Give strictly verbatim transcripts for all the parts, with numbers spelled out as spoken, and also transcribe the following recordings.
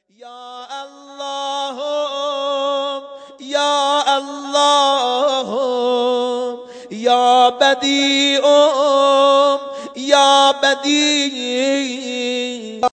یا الله یا الله یا بدیع یا بدیع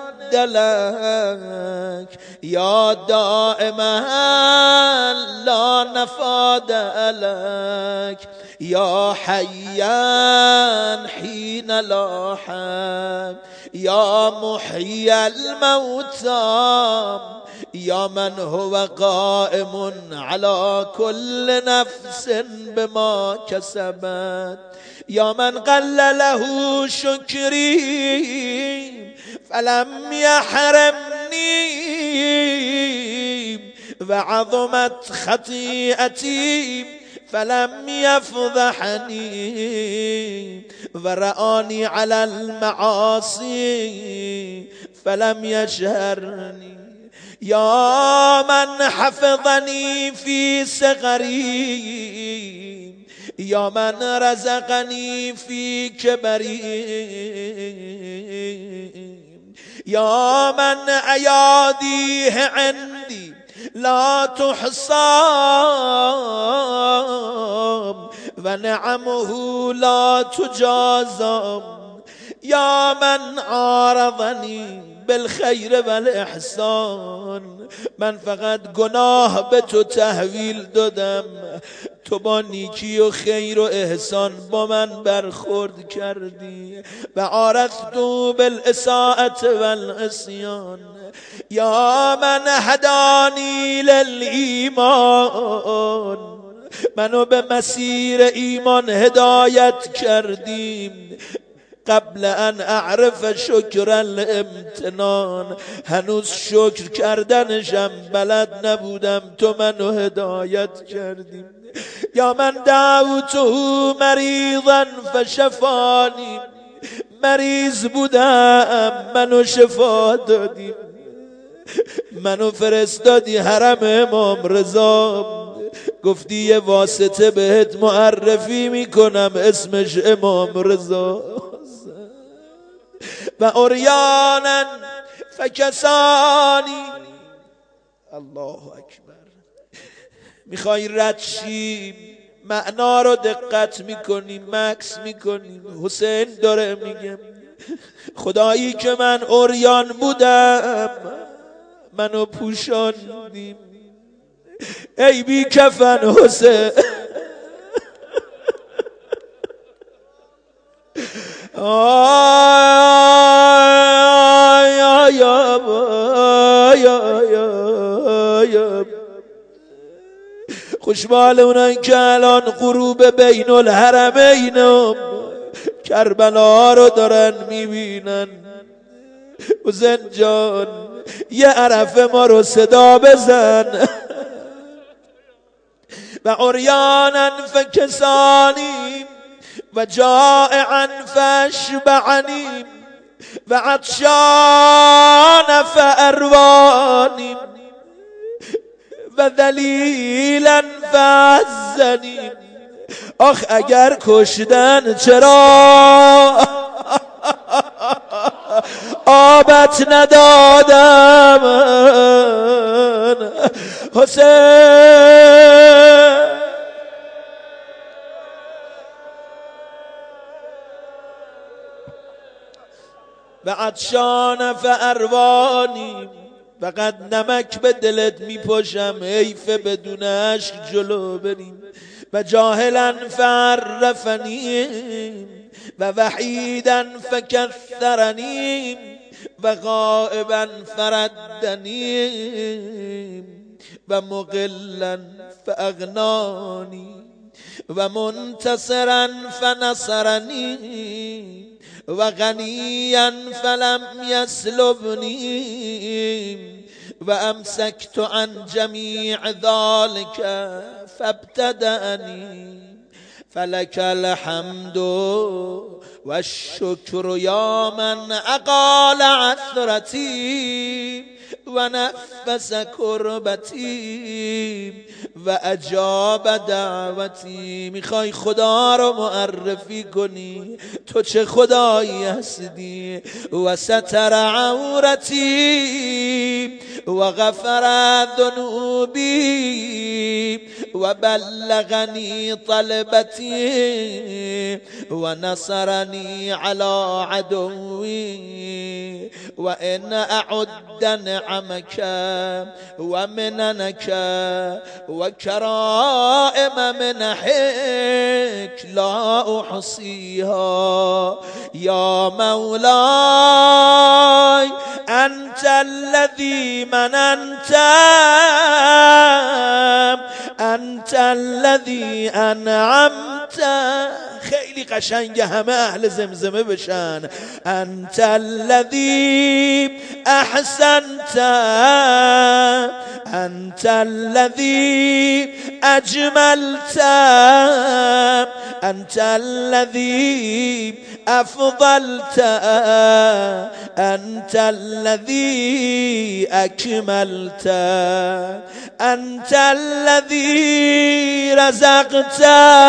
دلک یا دائما لا نفاد لك یا حیا حین لا حی یا محیی الموتى یا من هو قائم على كل نفس بما كسبت یا من قل له شکری فلم يحرمني وعظمت خطيئتي فلم يفضحني ورآني على المعاصي فلم يشهرني یا من حفظني في صغري یا من رزقني في كبري یا من أياديه عندي لا تحصى ونعمه لا تجازى یا من عارضني بالخیر والاحسان من فقط گناه به تو تحویل دادم، تو با نیکی و خیر و احسان با من برخورد کردی. و عارضت بالاساءة والعصیان یا من هدانی للایمان منو به مسیر ایمان هدایت کردیم. قبل ان اعرف شکر الامتنان هنوز شکر کردنشم بلد نبودم، تو منو هدایت کردی. یا من دعوته مریضا فشفانی مریض بودم منو شفا دادی، منو فرستادی حرم امام رضا، گفتی یه واسطه بهت معرفی میکنم اسمش امام رضا. و عریانا فکسانی. الله اکبر. میخوای رد شی معنا رو دقت میکنی مکس میکنی. حسین داره میگه خدایی که من عریان بودم منو پوشاندی، ای بی کفن حسین. آی آی آی آی خوشبال اونایی که الان غروب بین الحرمین کربلا رو دارن میبینن. حسین جان یه عرفه ما رو صدا بزن. و عریانا فکسانی و جائعا فاشبعنی و عطشان فاروانی و ذلیلا فعزنی. آخ اگر کشدن چرا آبت ندادم حسین. و عطشان فاروانی فقط نمک به دلت میپاشم حیف بدون عشق جلو بریم. و جاهلا فعرفنی و وحیدا فکثرنی و غائبا فردنی و مقلا فاغنانی و منتصرا فنصرنی و غنیا فلم یسلبنی و امسکت عن جمیع ذلك فابتدأنی. فلك الحمد والشكر یا من اقال عثرتی و نفس کربتی و اجاب دعوتی. میخوای خدا رو معرفی کنی تو چه خدایی هستی. و ستر عورتی وغفر ذنوبي وبلغني طلبتي ونصرني على عدوي وإن أعد نعمك ومننك وكرائم منحك لا أحصيها يا مولاي أنت الذي مننت أنت الذي أنعمت. خیلی قشنگ همه اهل زمزمه بشن. أنت الذي أحسنت أنت الذي أجملت أنت الذي أفضلت أنت الذي أكملت أنت الذي رزقت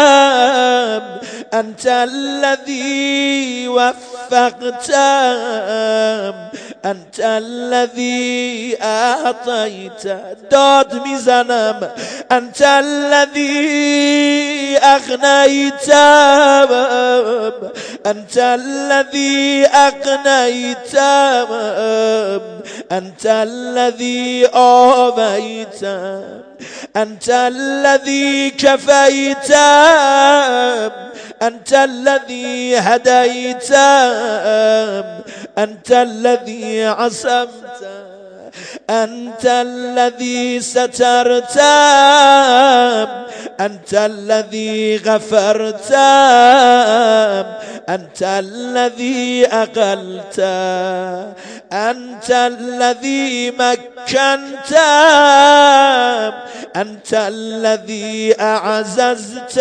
أنت الذي وفقت أنت الذي أعطيت. داد میزنم. أنت الذي أغنيت أنت الذي أغنيت أنت الذي آويت أنت الذي كفيت أنت الذي هديت أنت الذي عصمت أنت الذي سترت أنت الذي غفرت أنت الذي أقلت أنت الذي مكنت أنت الذي أعززت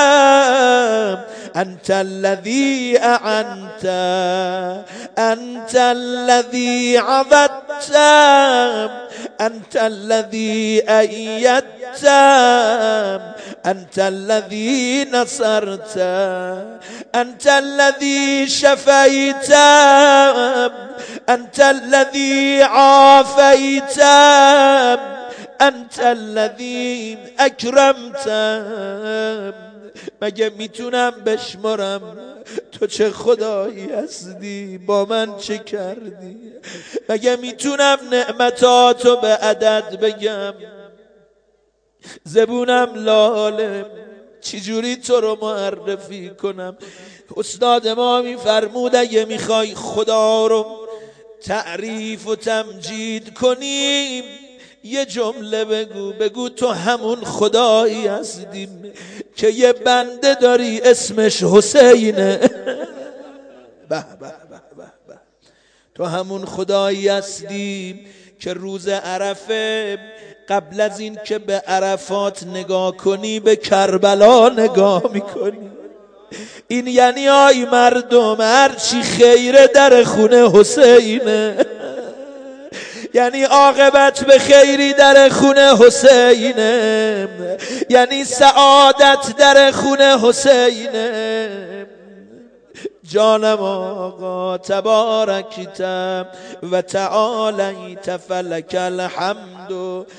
أنت الذي أعنت أنت الذي عبدت أنت الذي أيدت أنت الذي نصرت أنت الذي شفيت أنت الذي عافيت أنت الذي أكرمت. مگه میتونم بشمرم تو چه خدایی هستی، با من چه کردی؟ مگه میتونم نعمتاتو به عدد بگم؟ زبونم لاله، چجوری تو رو معرفی کنم؟ استاد ما میفرمود اگه میخوای خدا رو تعریف و تمجید کنیم یه جمله بگو، بگو تو همون خدایی هستیم که یه بنده داری اسمش حسینه. به به به به به. تو همون خدایی هستی که روز عرفه قبل از این که به عرفات نگاه کنی به کربلا نگاه میکنی. این یعنی آی مردم هرچی خیره در خونه حسینه، یعنی عاقبت به خیری در خونه حسینه، یعنی سعادت در خونه حسینه. جانم آقا تبارکت و تعالیت فلک الحمد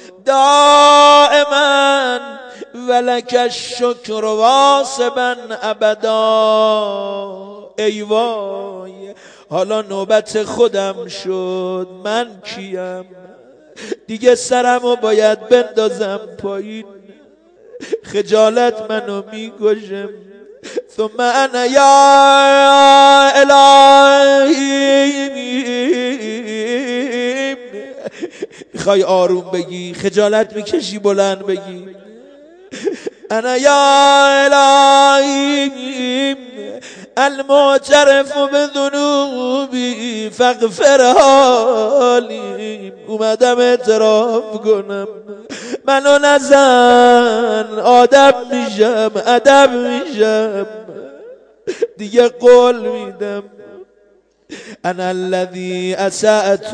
دائما ولک الشکر واصبا ابدا. ای وای حالا نوبت خودم شد، من کیم؟ دیگه سرمو باید بندازم پایین، خجالت منو میگوشم. ثم انا یا الهی. میخوای آروم بگی، خجالت میکشی بلند بگی. انا یا الهی المعترف بذنوبی فاغفرها لی. اومدم اعتراف کنم، منو نزن، آدم میشم، ادب میشم، دیگه قول میدم. انا الذي اسأت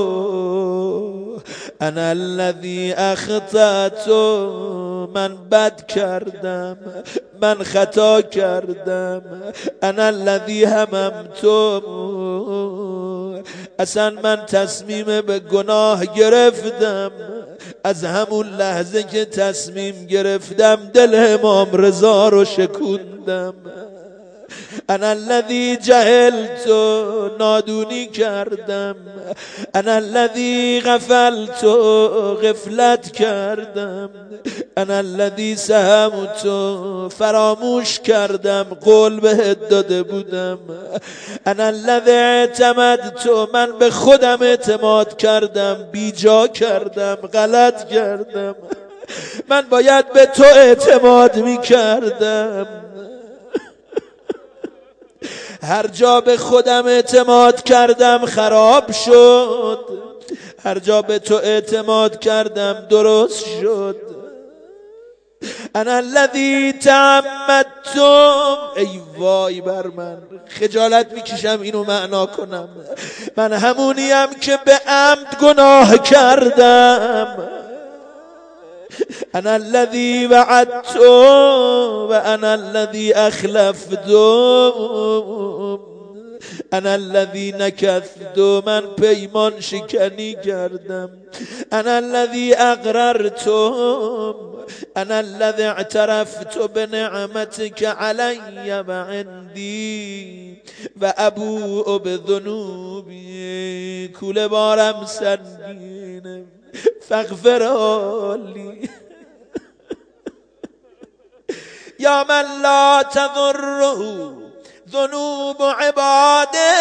انا الذي اخطأت. من بد کردم، من خطا کردم. انا الذي هممت اصلا من تصمیم به گناه گرفتم. از همون لحظه که تصمیم گرفتم دل امام رضا رو شکوندم. انا الذی جهلت، نادونی کردم. انا الذی غفلت، غفلت کردم. انا الذی سهمت، فراموش کردم، قول بهت داده بودم. انا الذی اعتمدت، من به خودم اعتماد کردم، بیجا کردم، غلط کردم. من باید به تو اعتماد می کردم. هر جا به خودم اعتماد کردم خراب شد، هر جا به تو اعتماد کردم درست شد. انا الذی تعمدتم، ای وای بر من، خجالت میکشم اینو معنا کنم. من همونیم که به عمد گناه کردم. انا الذی وعدت و انا الذی اخلفت، انا الذی نکثت، من پیمان شکنی کردم. انا الذی اقررت، انا الذی اعترفت بنعمتک علی و عندی و ابوء بذنوبی. کوله بارم سنگینه، فاغفر لی. یا من لا تضره ذنوب عباده،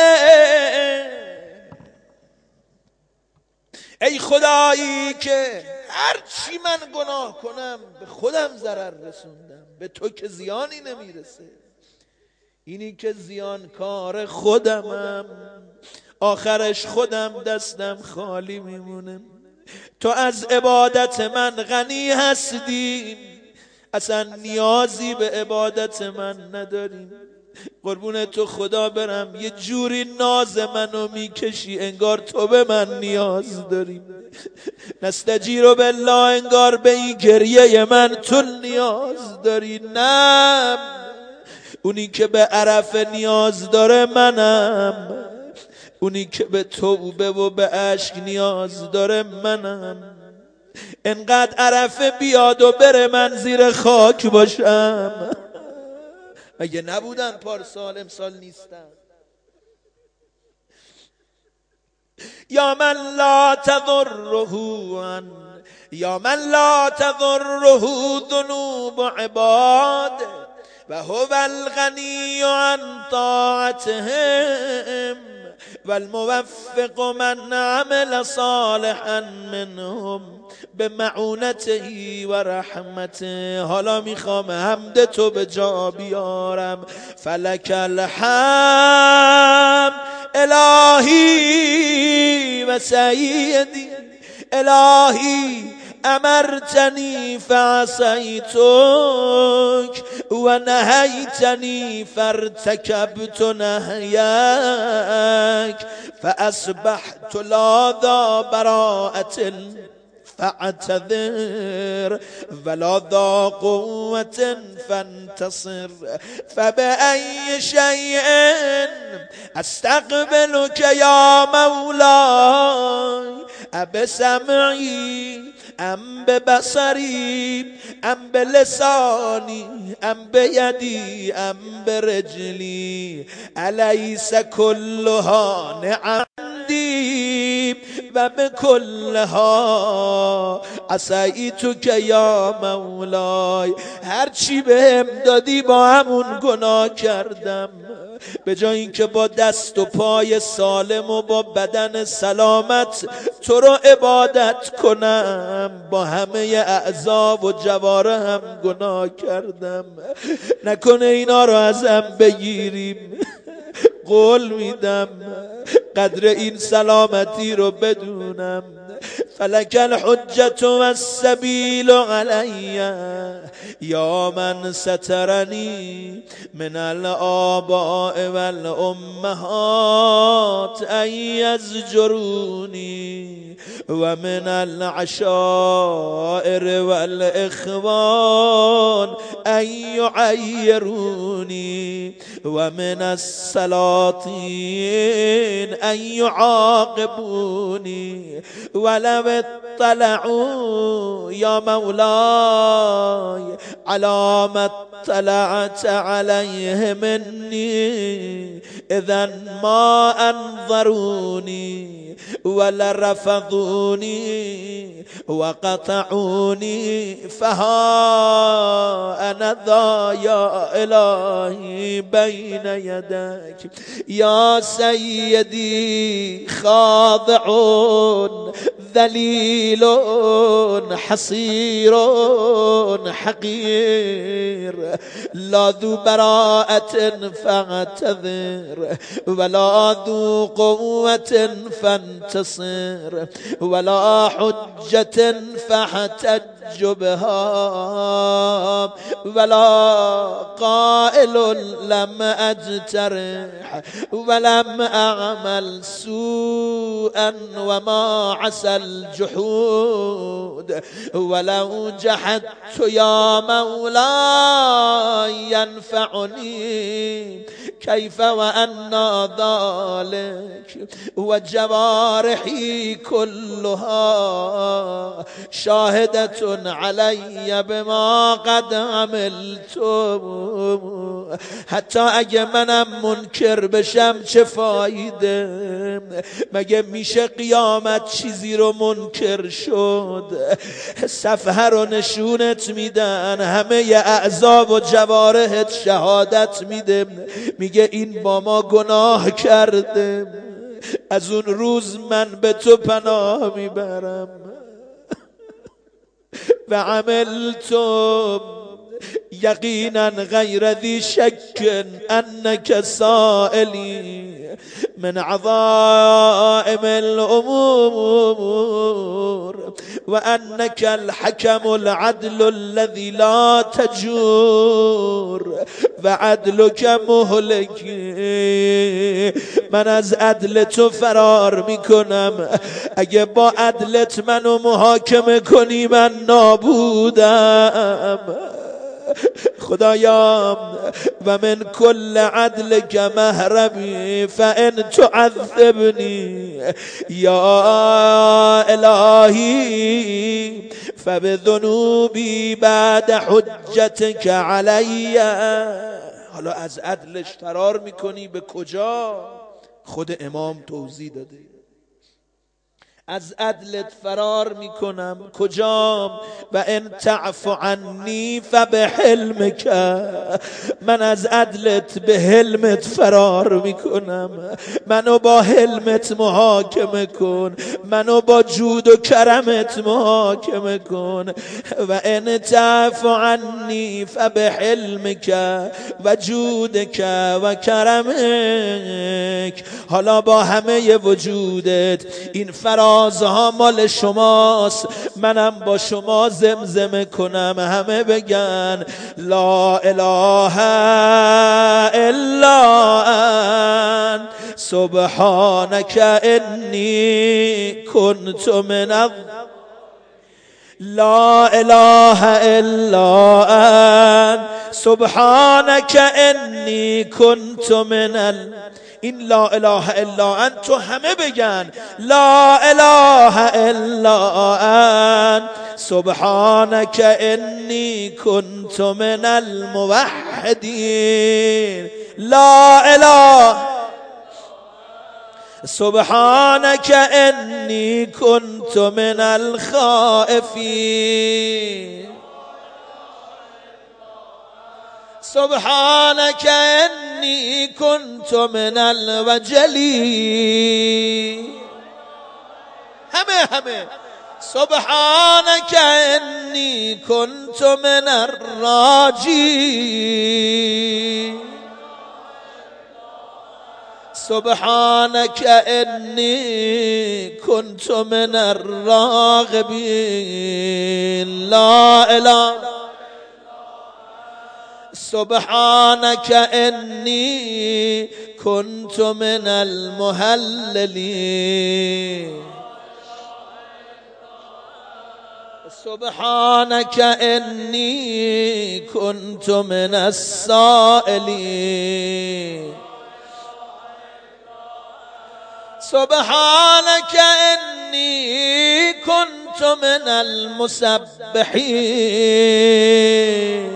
ای خدایی که هر چی من گناه کنم به خودم ضرر رسوندم، به تو که زیانی نمیرسه. اینی که زیانکار خودمم، آخرش خودم دستم خالی میمونه. تو از عبادت من غنی هستی، اصلا نیازی به عبادت من نداریم. قربون تو خدا برم، یه جوری ناز منو میکشی انگار تو به من نیاز داری. نستجیر بالله، انگار به این گریه من تو نیاز داری. نه، اونی که به عرف نیاز داره منم، اونی که به توبه و به عشق نیاز داره منم. انقدر عرفه بیاد و بره من زیر خاک باشم. مگه نبودن پارسال، امسال نیستن؟ یا من لا تضره عن، یا من لا تضره ذنوب عباد و هو الغنی عن طاعتهم و الموفق من عمل صالحا منهم به معونته و رحمته. حالا میخوام حمد تو به جا بیارم. فلک الحمد الهی و سیدی، الهی امرتنی فعصیتک و نهیتنی فارتکبت نهیک فاصبحت لا ذا براءة فاعتذر ولا ذا قوة فانتصر. فبأي شيء استقبلك يا مولاي، أبسمعي ام ببصری ام بلسانی ام بیدی ام برجلی، الیس کلها نعمدی و بکلها عصیتک یا مولای. هرچی بهم دادی با همون گناه کردم. به جای اینکه با دست و پای سالم و با بدن سلامت تو رو عبادت کنم، با همه اعضا و جوارحم گناه کردم. نکنه اینا رو ازم بگیریم. قول میدم قدر این سلامتی رو بدونم. فلک الحجة والسبیل علی یا من سترنی من الآباء والأمهات ان یزجرونی و من العشائر والإخوان ان یعیرونی و من السلاطین أن يعاقبوني ولو اطلعوا يا مولاي على ما اطلعت عليه مني إذا ما أنظروني ولا رفضوني وقطعوني فها أنا ذا يا إلهي بين يديك يا سيدي خاضع ذليل حصير حقير لا ذو براءة فاعتذر ولا ذو قوة فانتصر ولا حجة فاحتج بها ولا قائل لم أجترح ولم أعمل سوءا وما عسى الجحود ولو جحدت يا مولاي ينفعني كيف وأنا ذلك وجوارحي كلها شاهدة علي بما قد عملت حتی اگه منم منکر بشم چه فایده مگه میشه قیامت چیزی رو منکر شد صفحه رو نشونت میدن همه اعضا و جوارحت شهادت میده میگه این با ما گناه کرده از اون روز من به تو پناه میبرم و عملتم یقینا غیر ذی شک انک سائلی من عظائم الامور وانک الحكم العدل الذي لا تجور وعدلك مهلك من از عدل تو فرار میکنم اگه با عدلت منو محاکمه کنی من نابودم خدایا و من کل عدلك مهربی فان تعذبنی یا الهی فبذنوبی بعد حجتك علی. حالا از عدلش فرار میکنی به کجا؟ خود امام توضیح داده از عدلت فرار میکنم کجا؟ و ان تعف عنی فبحلمک من از عدلت به حلمت فرار میکنم منو با حلمت محاکمه کن منو با جود و کرمت محاکمه کن و ان تعف عنی فبحلمک و جودک و کرمک. حالا با همه وجودت این فرار ها مال شماست منم با شما زمزمه کنم همه بگن لا اله الا انت سبحانك انی کنت من الظ لا اله الا انت سبحانك انی کنت من ال این لا اله الا انت تو همه بگن لا اله الا انت سبحانك انی کنت من الموحدین لا اله سبحانك انی کنت من الخائفین سبحانك انی کنت من الوجلین همه همه سبحانك انی کنت من الراجین سبحانك انی کنت من الراغبین لا اله سبحانك انی کنت من المهللین سبحانك انی کنت من السائلین سبحانك إني كنت من المسبحين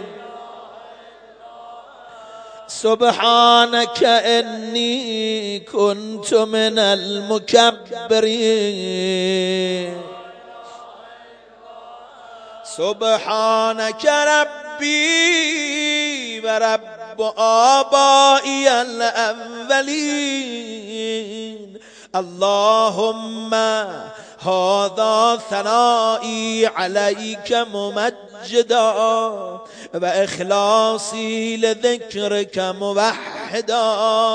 سبحانك إني كنت من المكبرين سبحانك ربي ورب آبائي الأولين اللهم هذا ثنائي عليك ممجدا وإخلاصي لذكرك موحدا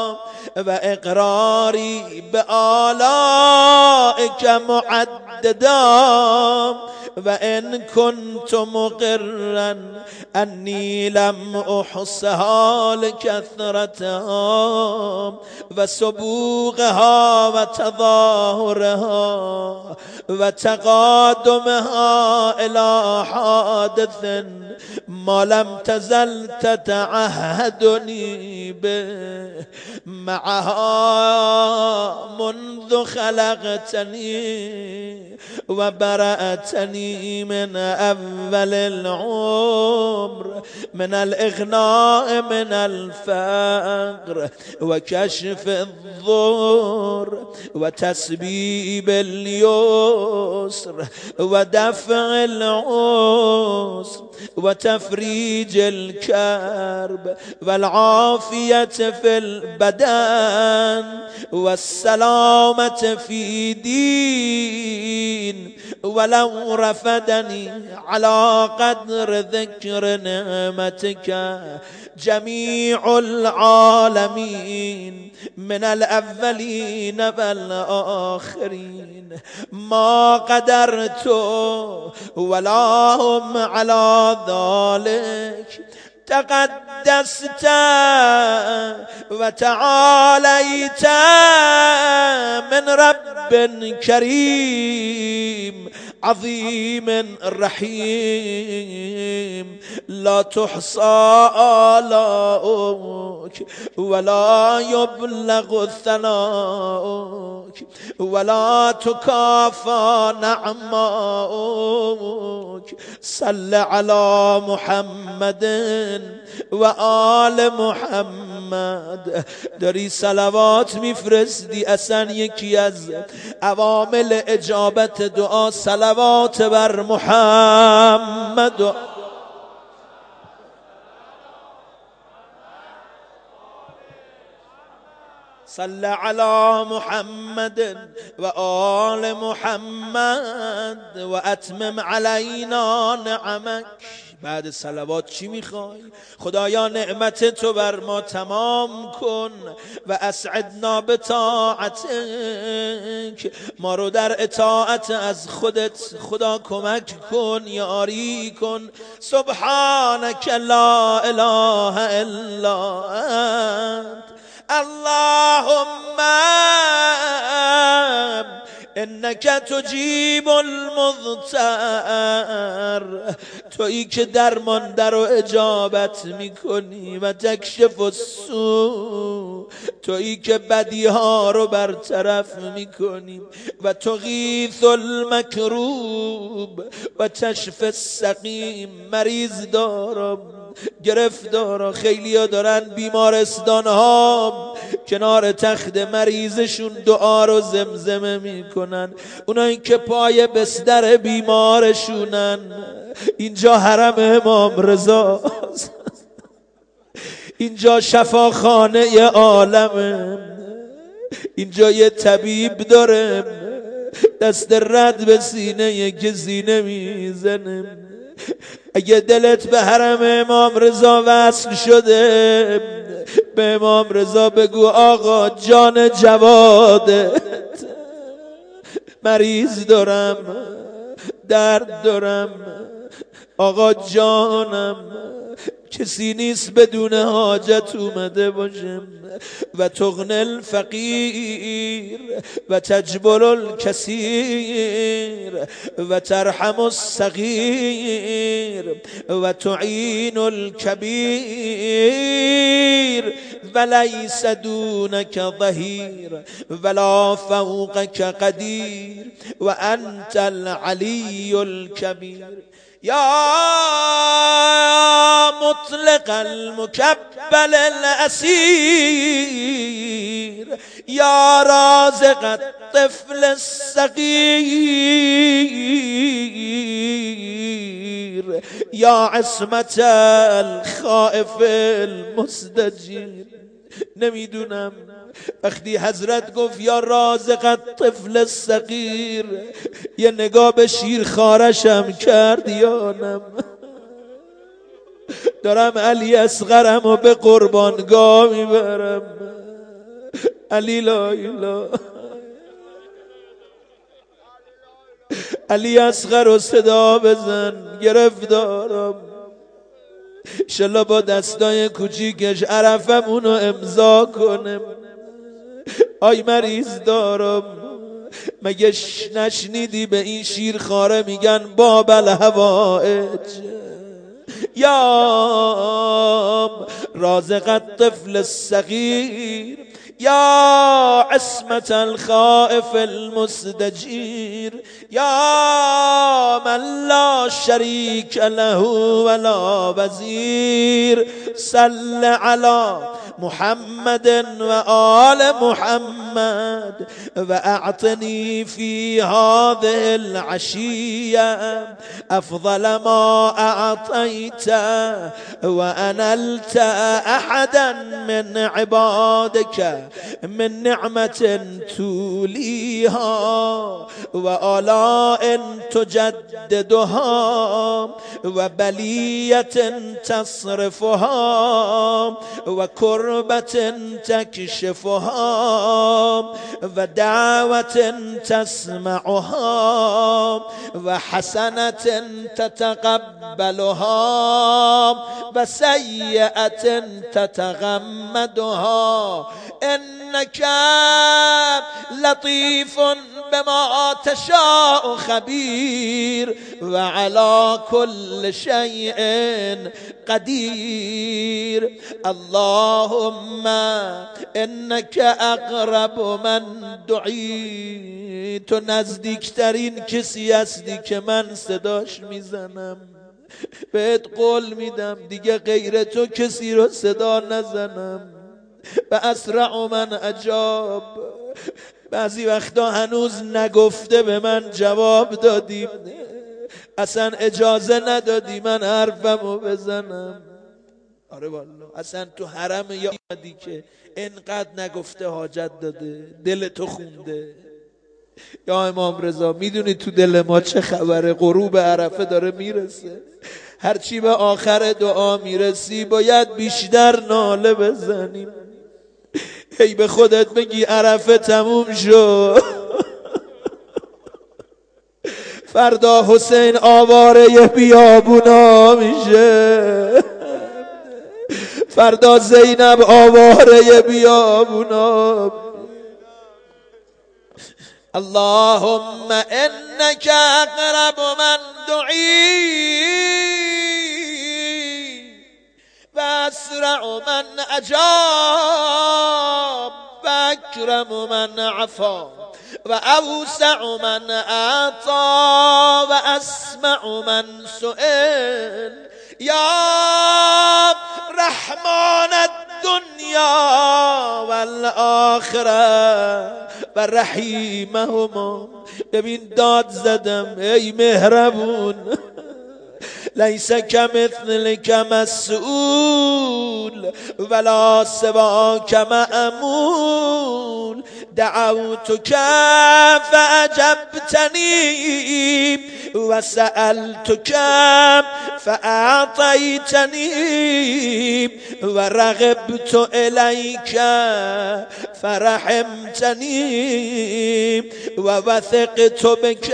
وإقراري بآلائك معددا وإن كنت مقرا أني لم أحصها لكثرتها وسبوغها وتظاهرها وتقادمها إلى حادث ما لم تزل تتعهدني به معها منذ خلقتني وبرأتني من أول العمر من الإغناء من الفقر وكشف الضر وتسبيب اليسر ودفع العسر وتفريج الكرب والعافية في البدن والسلامة في دين ولو رفدني على قدر ذكر نعمتك جميع العالمين من الأولين والآخرين ما قدرت ولا هم على ذلك تقدست وتعاليت من رب كريم عظيم رحيم لا تحصى آلاؤك ولا يبلغ ثناؤك ولا تكافى نعماؤك صل على محمد و آل محمد. داری صلوات میفرستی، اصلا یکی از عوامل اجابت دعا صلوات بر محمد. صل على محمد و آل محمد و اتمم علینا نعمک. بعد صلوات چی میخوای؟ خدایا نعمت تو بر ما تمام کن و اسعدنا به طاعتک، ما رو در اطاعت از خودت خدا کمک کن، یاری کن. سبحانک لا اله الا انت اللهم انک تجیب المضطر، تویی که درمانده رو اجابت میکنی و تکشف السوء، تویی که بدیها رو برطرف میکنی و تغیث المکروب و تشفی السقیم. مریض دارم، گرفتارا، خیلی ها دارن بیمارستان ها کنار تخت مریضشون دعا رو زمزمه میکنن، اونایی که پای بستر بیمارشونن. اینجا حرم امام رضا، اینجا شفاخانه عالمه، اینجا یه طبیب داره دست رد به سینه که سینه میزنه. اگه دلت به حرم امام رضا وصل شده، به امام رضا بگو آقا جان جوادت، مریض دارم، درد دارم، آقا جانم کسی نیست بدون حاجت اومده باشم. و تغنی الفقیر و تجبر الکثیر و ترحم الصغیر و تعین الکبیر ولیس دونک ظهیر ولا فوقک قدیر و انت العلی الکبیر. یا مطلق المکبل الاسیر یا رازق الطفل الصغیر یا عصمت الخائف المستجیر. نمیدونم وقتی حضرت گفت یا رازق الطفل الصغیر یه نگاه به شیر خارشم کرد یا نم. دارم علی اصغرم و به قربانگاه میبرم. علی لا اله علی اصغر رو صدا بزن گرفتارم. انشالله با دستای کوچیکش عرفمونو امضا کنم. آی مریض دارم مگه نشنیدی به این شیر خاره میگن باب الهوائج یا رازق الطفل الصغیر یا عصمت الخائف المستجیر یا من لا شریک له ولا وزیر صل علی محمد و آل محمد و اعطنی فی هذه العشیه افضل ما اعطیت و انلت احدا من عبادك من نعمة تولیها و آلاء تجددها و بلیت تصرفها و کربة تكشفها و دعوة تسمعها و حسنة تتقبلها و سیئة تتغمدها انك لطيف بما تشاء خبير وعلى كل شيء قدير. اللهم انك اقرب من دعي. تو نزدیکترین کسی هستی که من صداش میزنم. بهت قول میدم دیگه غیر تو کسی رو صدا نزنم. و اسرع من اجاب. بعضی وقتا هنوز نگفته به من جواب دادی، اصلا اجازه ندادی من حرفمو بزنم. آره والله اصلا تو حرم یادی که انقدر نگفته حاجت داده دل تو خونده. یا امام رضا میدونی تو دل ما چه خبره؟ غروب عرفه داره میرسه. هرچی به آخر دعا میرسی باید بیشتر ناله بزنیم. هی به خودت بگی عرفه تموم شد، فردا حسین آواره بیابونا میشه، فردا زینب آواره بیابونا. اللهم انك اقرب من دعی و اسرع من اجاب و اکرم من عفا و اوسع من اعطا و اسمع من سئل. یا رحمان الدنیا والآخره و رحیمهما. ببین داد زدم ای مهربون. لیس کمثلک مسئول ولا سواک مأمول. دعوتک فاجبتنی و سألتك فأعطيتني و رغبت إليك فرحمتني و وثقت بك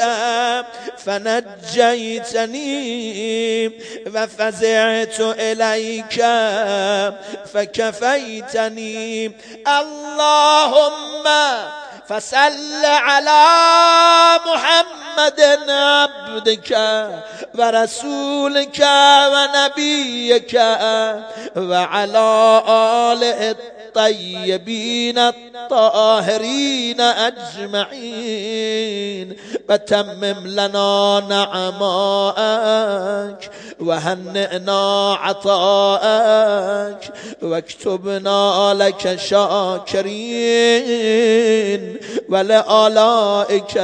فنجيتني و فزعت إليك فكفيتني. اللهم فصل على محمد عبدك ورسولك ونبيك وعلى آله الطيبين الطاهرين أجمعين وتمم لنا نعماءك وهنئنا عطاءك واكتبنا لك شاكرين ولآلائك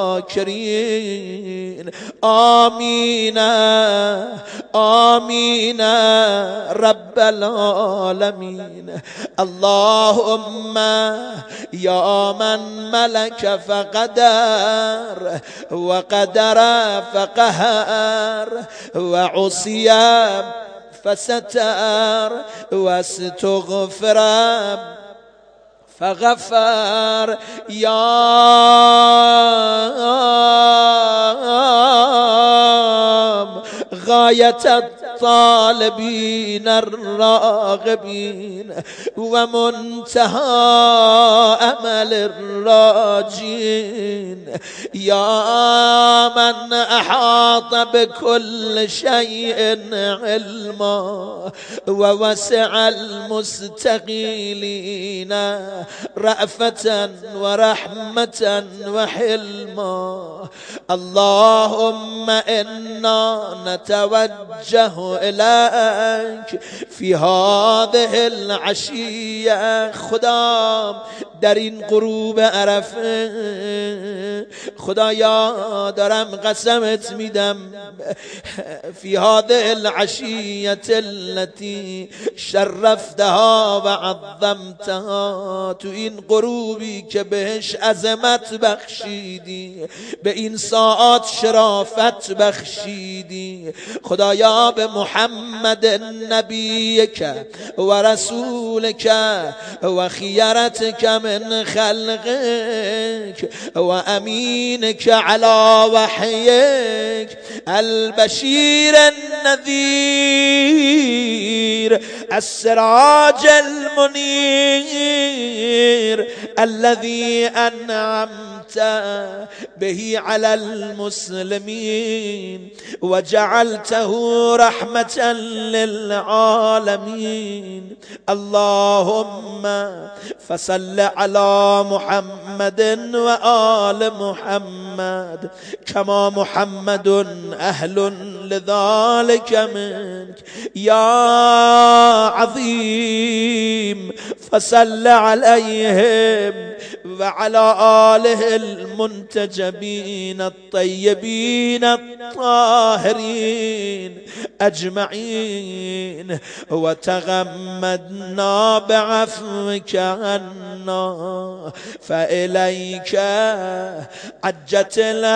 ذاكرين. آمين آمين رب العالمين. اللهم يا من ملك فقدر وقدر فقهر وعصي فستر واستغفر فغفر. يا غاية الطالبين الراغبين ومنتهى أمل الراجين. يا من أحاط بكل شيء علما ووسع المستقيلين رأفة ورحمة وحلما. اللهم إنا نتوجه إليك في هذه العشية. خدا در این غروب عرفه خدایا دارم قسمت میدم في هذه العشية التي شرفتها و عظمتها، تو این غروبی که بهش عظمت بخشیدی، به این ساعات شرافت بخشیدی. خدایا به محمد نبیک و رسولک و خیرتک من خلقک و امینک علی وحیک البشیر النذیر السراج المنیر الذي انعمت به على المسلمين وجعلته رحمة للعالمين. اللهم فصل على محمد وآل محمد كما محمد أهل لذلك منك يا عظيم. فصل عليهم وعلى آله المنتجبين الطيبين الطاهرين أجمعين وتغمدنا بعفوك عنا. فإليك عجت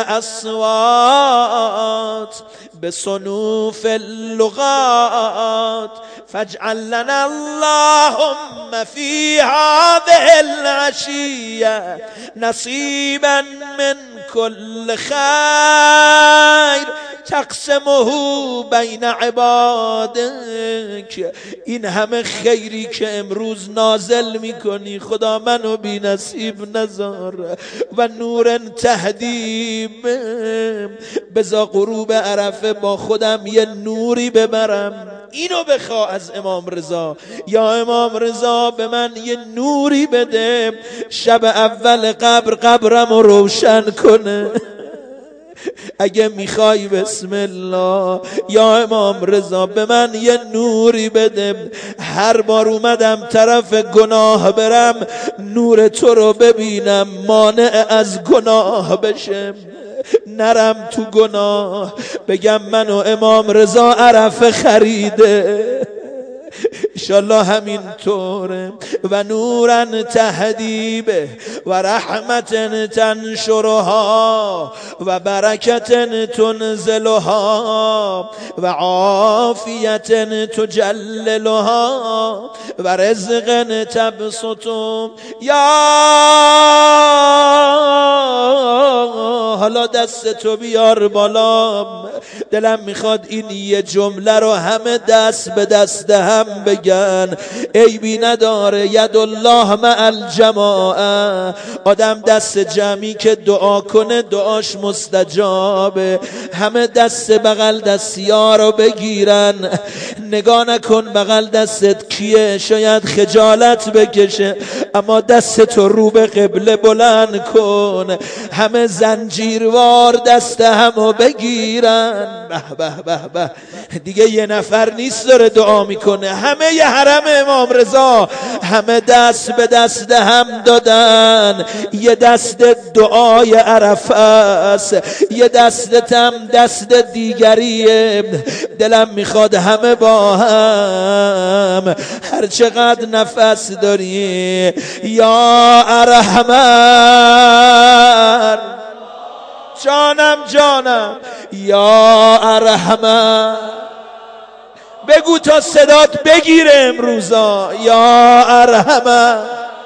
الأصوات بصنوف اللغات، فاجعل لنا اللهم في هذه العشية نصيبا من كل خير تقسمه بین عبادك. این همه خیری که امروز نازل میکنی خدا منو بی نصیب نذار و نور تهدیم. بذار غروب عرفه با خودم یه نوری ببرم. اینو بخوا از امام رضا، یا امام رضا به من یه نوری بده شب اول قبر قبرم رو روشن کنه. اگه میخوای بسم الله یا امام رضا به من یه نوری بده، هر بار اومدم طرف گناه برم نور تو رو ببینم، مانع از گناه بشم، نرم تو گناه، بگم منو امام رضا عرفه خریده. انشالله همین طوره. و نورن تهدی به و رحمتن تنشرها و برکتن تنزلها و عافیتن تجللها و رزقن تبسطم. یا حالا دست تو بیار بالا، دلم میخواد این یه جمله رو همه دست به دست هم بگن. عیبی نداره، ید الله مع الجماعه. آدم دست جمعی که دعا کنه دعاش مستجابه. همه دست بغل دستیا رو بگیرن، نگاه نکن بغل دستت کیه، شاید خجالت بکشه، اما دست تو رو به قبله بلند کن. همه زنجیروار دست همو بگیرن. به به به به، دیگه یه نفر نیست داره دعا میکنه، همه ی حرم امام رضا همه دست به دست هم دادن. یه دست دعای عرفه است، یه دستتم دست دیگریه. دلم میخواد همه با هم هر چقدر نفس داری یا ارحمن، جانم جانم یا ارحمن، بگو تا صدات بگیره امروزا یا ارحمن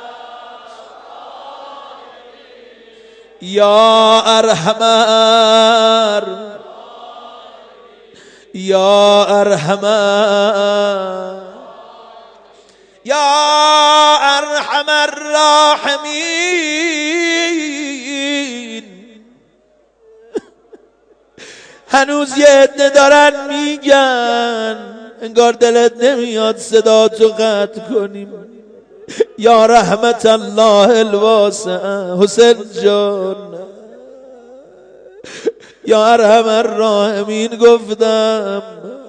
یا ارحمن یا ارحمن یا ارحم الراحمین. هنوز یه عده دارن میگن، انگار دلت نمیاد صداتو قطع کنیم. یا رحمت الله الواسع حسین جان، یا ارحم الراحمین گفتم،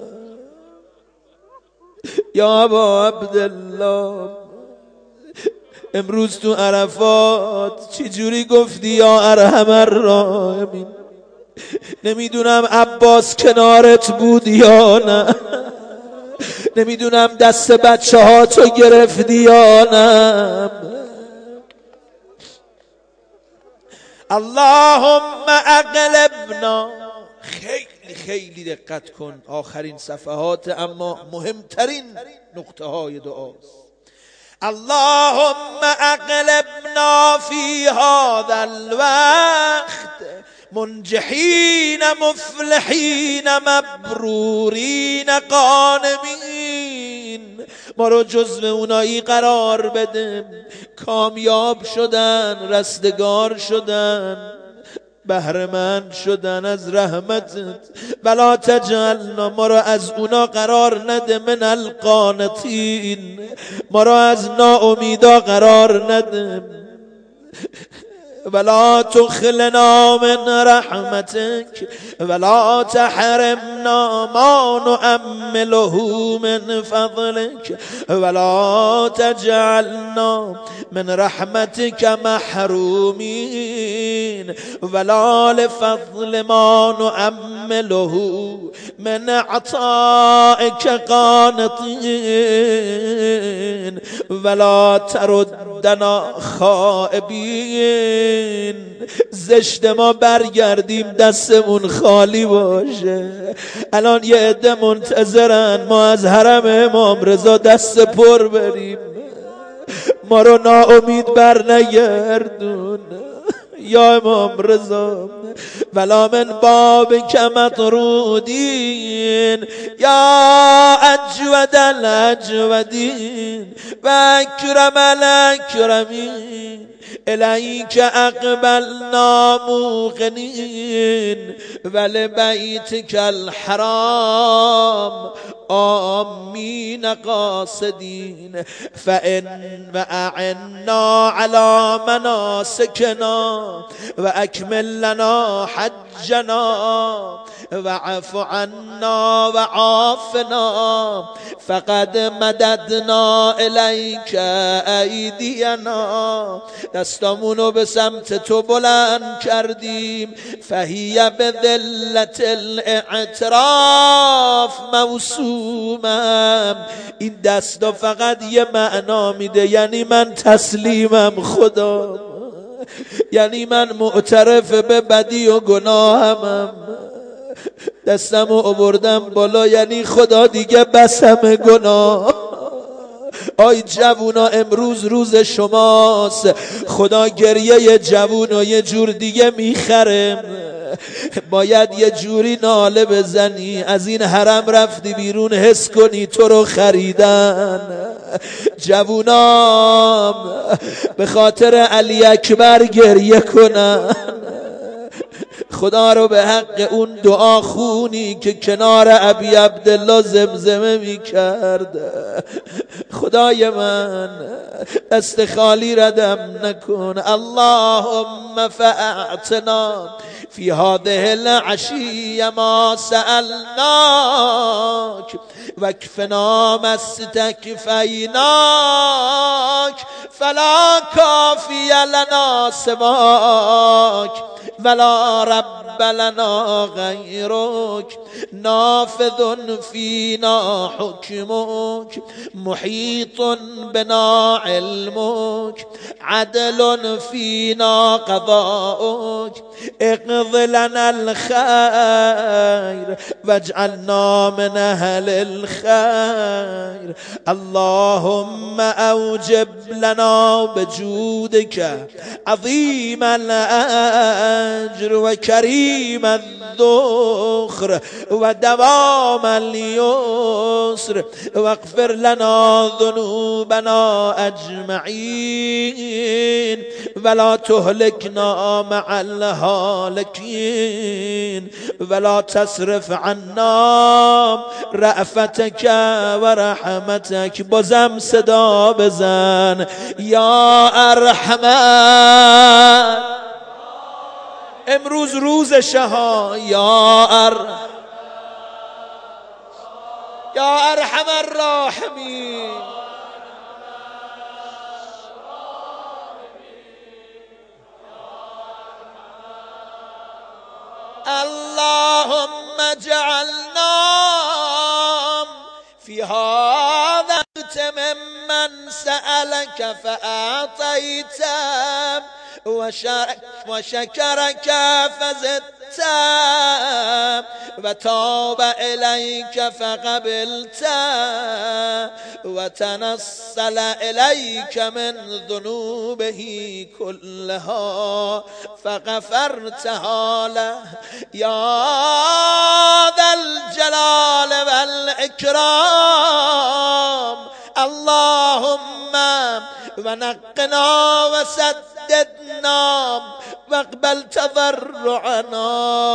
یا ابا عبدالله. امروز تو عرفات چی جوری گفتی یا ارحم الراحمین؟ نمیدونم عباس کنارت بود یا نه، نمیدونم دست بچه ها تو گرفتی یا نه. اللهم اقلبنا. خیلی خیلی دقت کن، آخرین صفحات اما مهمترین نقطه های دعاست. اللهم اقلبنا فی هذا الوقت منجحین مفلحین مبرورین قانمین. ما رو جزو اونایی قرار بده کامیاب شدن، رستگار شدن، بهره‌مند شدن از رحمتت. ولا تجعلنا، ما رو از اونا قرار نده من القانتین، ما رو از ناامیدا قرار نده. ولا تخلنا من رحمتك ولا تحرمنا ما نؤمله من فضلك ولا تجعلنا من رحمتك محرومين ولا لفضل ما نؤمله من عطائك قانطين ولا تردنا خائبين. زشت ما برگردیم دستمون خالی باشه. الان یه عده منتظرن ما از حرم امام رضا دست پر بریم. ما رو ناامید بر نگردون یا امام رضا. ولا من بابک مطرودین یا اجود الاجودین و اکرم الاکرمین. الیک اقبلنا موقنین ولبیتک الحرام آمین قاصدین فان و اعنا علی مناسکنا و اکمل لنا حجنا و عفو عنا و عافنا فقد مددنا الیک ایدینا. دستامونو به سمت تو بلند کردیم. فهی به ذلت الاعتراف موصول معصومم. این دستا فقط یه معنا میده، یعنی من تسلیمم خدا، یعنی من معترف به بدی و گناهمم. دستمو آوردم بالا یعنی خدا دیگه بسم گناه. آی جوونا امروز روز شماست. خدا گریه جوونو یه جور دیگه میخره. باید یه جوری ناله بزنی، از این حرم رفتی بیرون حس کنی تو رو خریدن. جوونام به خاطر علی اکبر گریه کنن. خدا رو به حق اون دعا خونی که کنار ابی عبدالله زمزمه می کرد. خدای من دست خالی ردم نکن. اللهم فاعتنا فی هذه العشی ما سألناک واکفنا ما استکفیناک فلا کافی لنا سواک ولا رب لنا غیرک نافذ فینا حکمک محیط بنا علمک عدل فینا قضاؤک اقض لنا الخیر واجعلنا من اهل الخیر. اللهم اوجب لنا بجودك عظیم الاجر و کریم الذخر و دوام اليسر واغفر لنا ذنوبنا اجمعین ولا تهلكنا مع الهالكين ولا تصرف عنا رأفتك و رحمتك. بازم صدا بزن یا ارحمن. امروز روز شها. یا ار یا ارحم الراحمین. اللهم اجعلنا في هذا ممن سألك فأعطيته وشكرك فزدت وتاب إليك فقبلت وتنصل إليك من ذنوبه كلها فغفرتها له يا ذا الجلال والإكرام. اللهم ونقنا وسددنا واقبل تضرعنا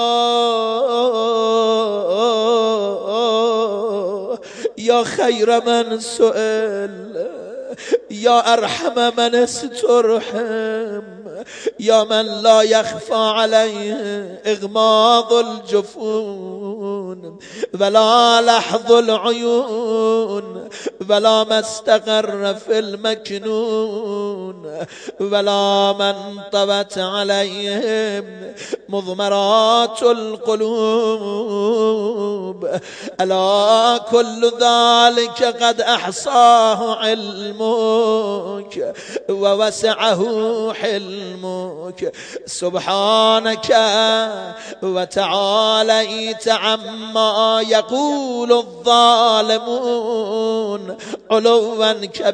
يا خير من سئل يا أرحم من استرحم يا من لا يخفى عليه إغماض الجفون ولا لحظ العيون ولا ما استقر في المكنون ولا من طوت عليهم مضمرات القلوب. ألا كل ذلك قد أحصاه علمك ووسعه حلمك. سبحانك وتعاليت عما يقول الظالمون علوا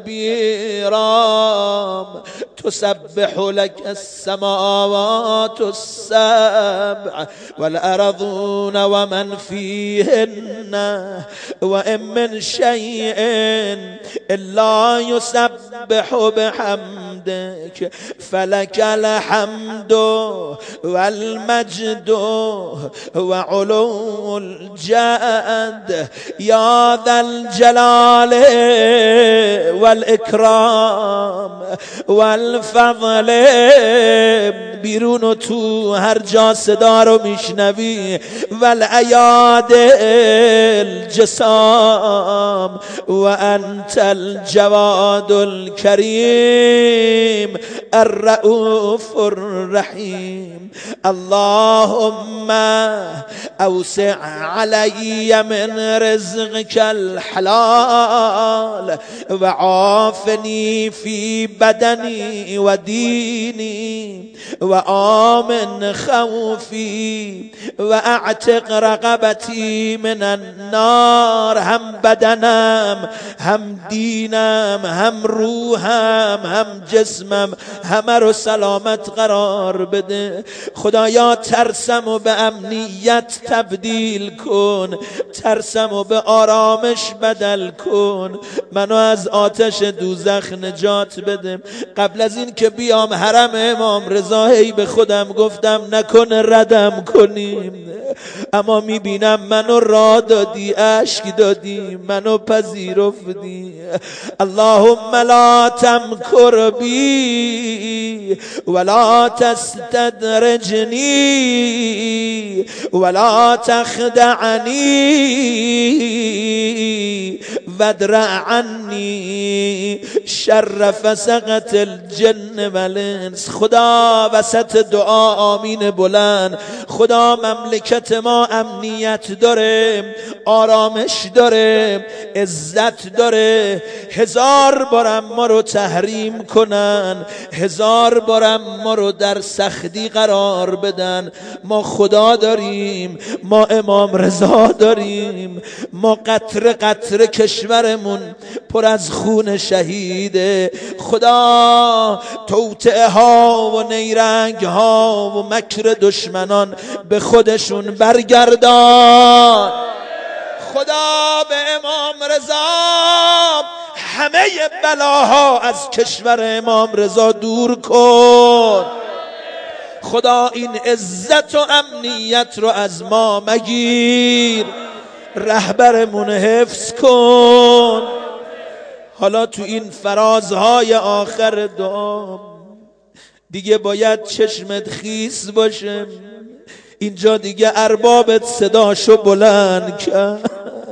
كبيرا. تسبح لك السماوات السبع والأرضون ومن فيهن وإن من شيء إلا يسبح بحمدك فلك الحمد والمجد وعلو الجد يا ذا الجلال والإكرام والفضل. بیرون و تو هر جا صدا رو میشنوی والعیاده الجسام وأنت الجواد الكريم الرؤوف الرحيم. اللهم أوسع علي من رزقك الحلال وعافني في بدني وديني وآمن خوفي وأعتق رقبتي من النار. هم بدنم، هم دینم، هم روحم، هم جسمم، همه رو سلامت قرار بده. خدایا ترسم و به امنیت تبدیل کن، ترسم و به آرامش بدل کن. منو از آتش دوزخ نجات بده. قبل از این که بیام حرم امام رضا هی به خودم گفتم نکنه ردم کنیم، اما میبینم منو را دادی، اشک دادی، منو پذیرفتی. اللهم لا تمکر بی ولا تستدرجنی ولا تخدعنی وادرع عنی شر فسقة الجن والانس. خدا وسط دعا آمین بلند. خدا مملکت ما امنیت داره، آرامش داره، عزت داره. هزار بارم ما رو تحریم کنن، هزار بارم ما رو در سختی قرار بدن، ما خدا داریم، ما امام رضا داریم، ما قطره قطره کشورمون پر از خون شهیده. خدا توطئه ها و نیرنگ ها و مکر دشمنان به خودشون برگردان. خدا به امام رضا همه بلاها از کشور امام رضا دور کن. خدا این عزت و امنیت رو از ما مگیر، رهبرمون حفظ کن. حالا تو این فرازهای آخر دعا دیگه باید چشمت خیس باشه. اینجا دیگه اربابت صداشو بلند کرد،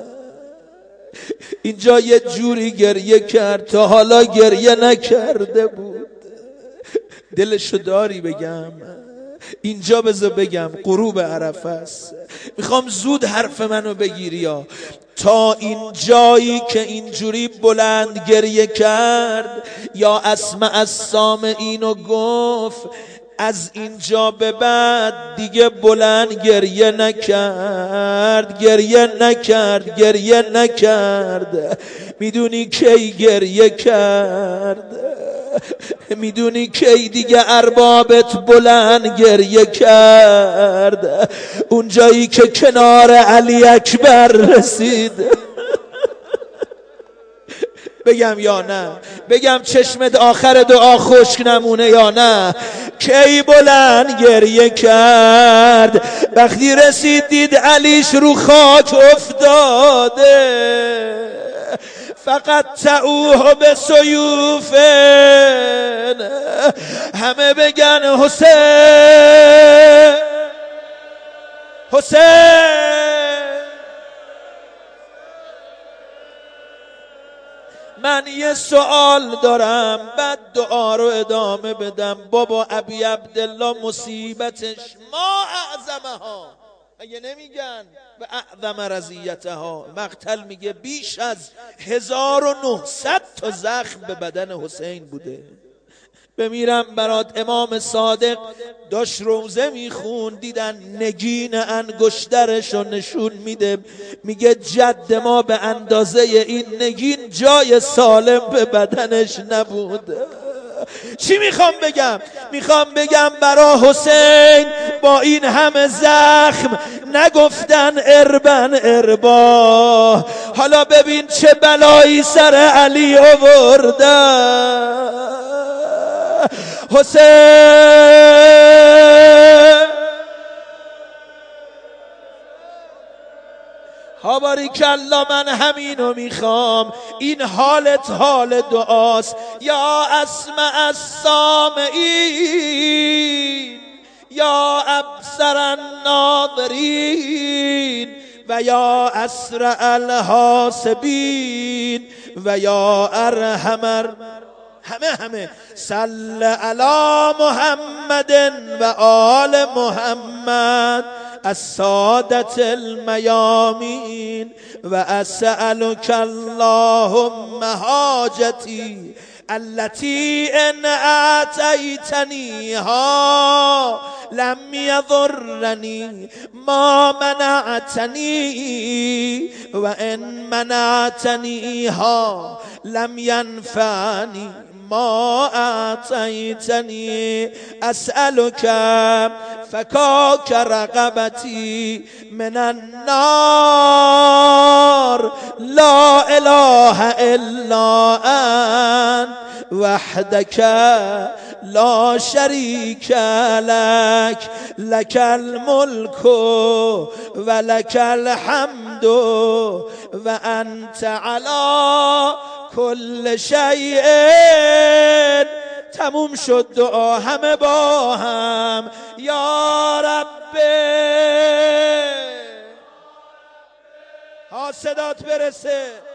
اینجا یه جوری گریه کرد تا حالا گریه نکرده بود. دلشو داری بگم؟ اینجا بذار بگم غروب عرفه است. میخوام زود حرف منو بگیری یا تا این جایی که اینجوری بلند گریه کرد یا اسمع السامعینو گفت، از اینجا به بعد دیگه بلند گریه نکرد، گریه نکرد، گریه نکرد. میدونی کی گریه کرد؟ میدونی کی دیگه اربابت بلند گریه کرد؟ اون جایی که کنار علی اکبر رسید. بگم یا نه؟ بگم چشمت آخر دعا خشک نمونه یا نه؟ کی بلند گریه کرد؟ وقتی رسید دید علیش رو خاک افتاده. فقط تعوه به سیوفن، همه بگن حسین حسین. من یه سوال دارم بعد دعا رو ادامه بدم. بابا ابی عبدالله مصیبتش ما اعظمها، اگه نمیگن و اعظم رضیتها، مقتل میگه بیش از هزار و نهصد تا زخم به بدن حسین بوده. بمیرم برات. امام صادق داشت روزه میخون، دیدن نگین انگشترش رو نشون میده، میگه جد ما به اندازه این نگین جای سالم به بدنش نبود. چی میخوام بگم؟ میخوام بگم برا حسین با این همه زخم نگفتن اربن اربا. حالا ببین چه بلایی سر علی آوردن. حسین ها باریکالله، من همینو میخوام. این حالت حال دعاست. یا اسمع السامعین یا ابصر الناظرین و یا اسرع الحاسبین و یا ارحم همه همه صل علی محمد و آل محمد السادة المیامین و اسألک اللهم حاجتی التي ان اعطيتنيها لم يضرني ما منعتني وان منعتنيها لم ينفعني ما اعطيتني اسألك فكاك رقبتي من النار لا اله الا انت وحدك لا شريك لك لك الملك ولك الحمد وأنت على كل شيء. تموم شد دعا همه با هم یا رب. ها صدات برسه.